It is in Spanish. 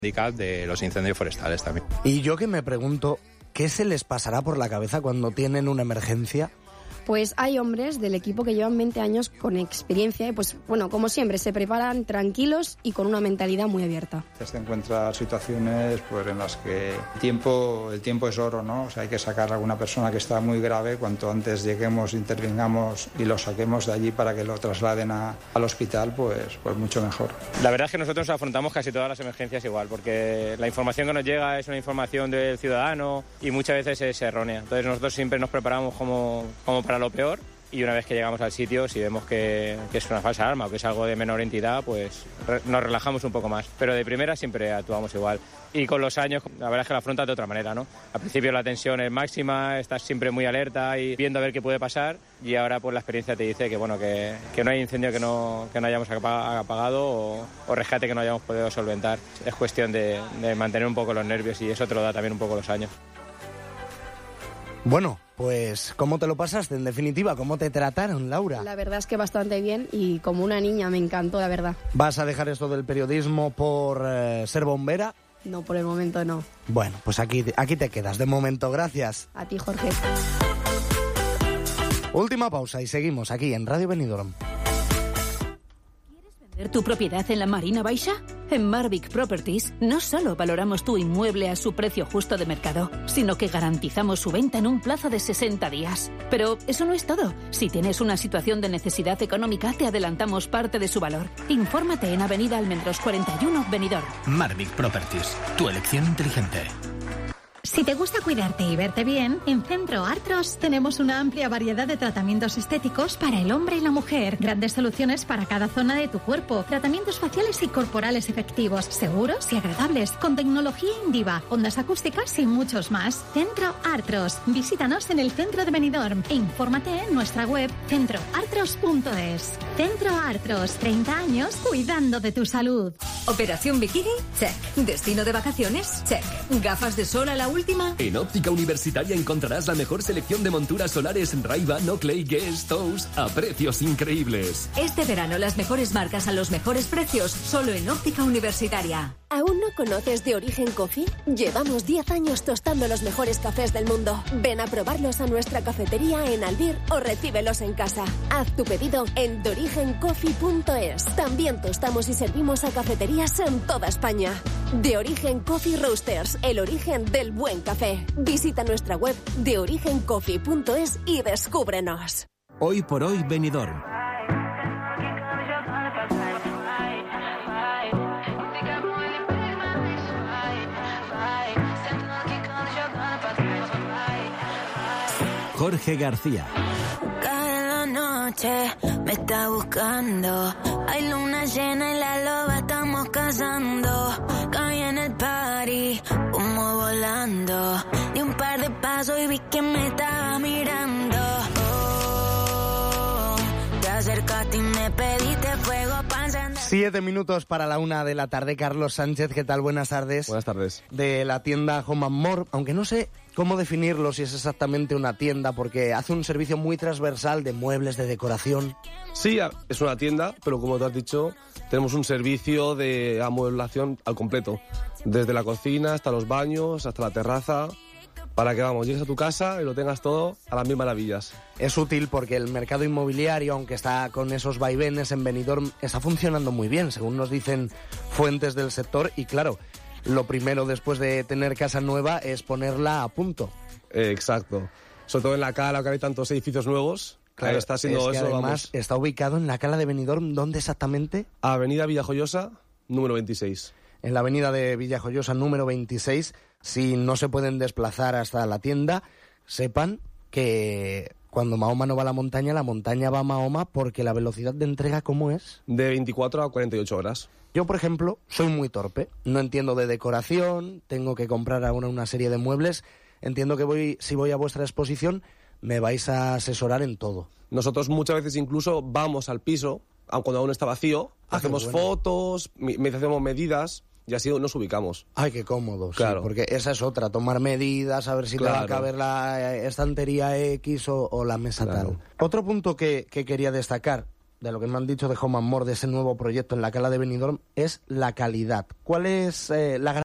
de los incendios forestales también. Y yo que me pregunto, ¿qué se les pasará por la cabeza cuando tienen una emergencia? Pues hay hombres del equipo que llevan 20 años con experiencia y pues bueno, como siempre, se preparan tranquilos y con una mentalidad muy abierta. Se encuentran situaciones pues, en las que el tiempo es oro, ¿no? O sea, hay que sacar a alguna persona que está muy grave, cuanto antes lleguemos, intervengamos y lo saquemos de allí para que lo trasladen al hospital, pues mucho mejor. La verdad es que nosotros afrontamos casi todas las emergencias igual, porque la información que nos llega es una información del ciudadano y muchas veces es errónea. Entonces nosotros siempre nos preparamos como para lo peor, y una vez que llegamos al sitio, si vemos que es una falsa alarma o que es algo de menor entidad, pues nos relajamos un poco más. Pero de primera siempre actuamos igual. Y con los años, la verdad es que lo afrontas de otra manera, ¿no? Al principio la tensión es máxima, estás siempre muy alerta y viendo a ver qué puede pasar, y ahora pues la experiencia te dice que bueno, que no hay incendio que no hayamos apagado o rescate que no hayamos podido solventar. Es cuestión de mantener un poco los nervios, y eso te lo da también un poco los años. Bueno, pues ¿cómo te lo pasaste? En definitiva, ¿cómo te trataron, Laura? La verdad es que bastante bien y como una niña, me encantó, la verdad. ¿Vas a dejar esto del periodismo por ser bombera? No, por el momento no. Bueno, pues aquí te quedas de momento, gracias. A ti, Jorge. Última pausa y seguimos aquí en Radio Benidorm. ¿Tu propiedad en la Marina Baixa? En Marvic Properties no solo valoramos tu inmueble a su precio justo de mercado, sino que garantizamos su venta en un plazo de 60 días. Pero eso no es todo. Si tienes una situación de necesidad económica, te adelantamos parte de su valor. Infórmate en Avenida Almendros 41, Benidorm. Marvic Properties, tu elección inteligente. Si te gusta cuidarte y verte bien, en Centro Artros tenemos una amplia variedad de tratamientos estéticos para el hombre y la mujer. Grandes soluciones para cada zona de tu cuerpo. Tratamientos faciales y corporales efectivos, seguros y agradables, con tecnología Indiva, ondas acústicas y muchos más. Centro Artros. Visítanos en el centro de Benidorm e infórmate en nuestra web centroartros.es. Centro Artros, 30 años cuidando de tu salud. Operación Bikini, check. Destino de vacaciones, check. Gafas de sol a la última. En Óptica Universitaria encontrarás la mejor selección de monturas solares Ray-Ban, Oakley, Guess, Toast a precios increíbles. Este verano las mejores marcas a los mejores precios, solo en Óptica Universitaria. ¿Aún no conoces De Origen Coffee? Llevamos 10 años tostando los mejores cafés del mundo. Ven a probarlos a nuestra cafetería en Albir o recíbelos en casa. Haz tu pedido en deorigencoffee.es. También tostamos y servimos a cafeterías en toda España. De Origen Coffee Roasters, el origen del buen café. Visita nuestra web deorigencoffee.es y descúbrenos. Hoy por hoy Benidorm. Jorge García. Cada noche me está buscando. Hay luna llena y la loba estamos cazando. Caí en el party, humo volando. Di un par de pasos y vi que me estaba mirando. Oh, te acercaste y me pediste fuego para encender. 7 minutos para la 1 de la tarde. Carlos Sánchez, ¿qué tal? Buenas tardes. Buenas tardes. De la tienda Home & More, aunque no sé cómo definirlo, si es exactamente una tienda, porque hace un servicio muy transversal de muebles, de decoración. Sí, es una tienda, pero como tú has dicho, tenemos un servicio de amueblación al completo. Desde la cocina hasta los baños, hasta la terraza, para que, llegues a tu casa y lo tengas todo a las mil maravillas. Es útil porque el mercado inmobiliario, aunque está con esos vaivenes en Benidorm, está funcionando muy bien, según nos dicen fuentes del sector, y claro, lo primero después de tener casa nueva es ponerla a punto. Exacto. Sobre todo en la Cala, que hay tantos edificios nuevos. Claro, está haciendo es que eso, además está ubicado en la Cala de Benidorm. ¿Dónde exactamente? Avenida Villajoyosa, número 26. En la avenida de Villajoyosa, número 26. Si no se pueden desplazar hasta la tienda, sepan que cuando Mahoma no va a la montaña va a Mahoma, porque la velocidad de entrega, ¿cómo es? De 24 a 48 horas. Yo, por ejemplo, soy muy torpe. No entiendo de decoración, tengo que comprar ahora una serie de muebles. Entiendo que si voy a vuestra exposición, me vais a asesorar en todo. Nosotros muchas veces incluso vamos al piso, aun cuando aún está vacío, hacemos fotos, hacemos medidas y así nos ubicamos. Ay, qué cómodo, claro. Sí, porque esa es otra, tomar medidas, a ver si te va a caber la estantería X o la mesa tal. Otro punto que quería destacar, de lo que me han dicho de Home & More, de ese nuevo proyecto en la Cala de Benidorm, es la calidad. ¿Cuál es la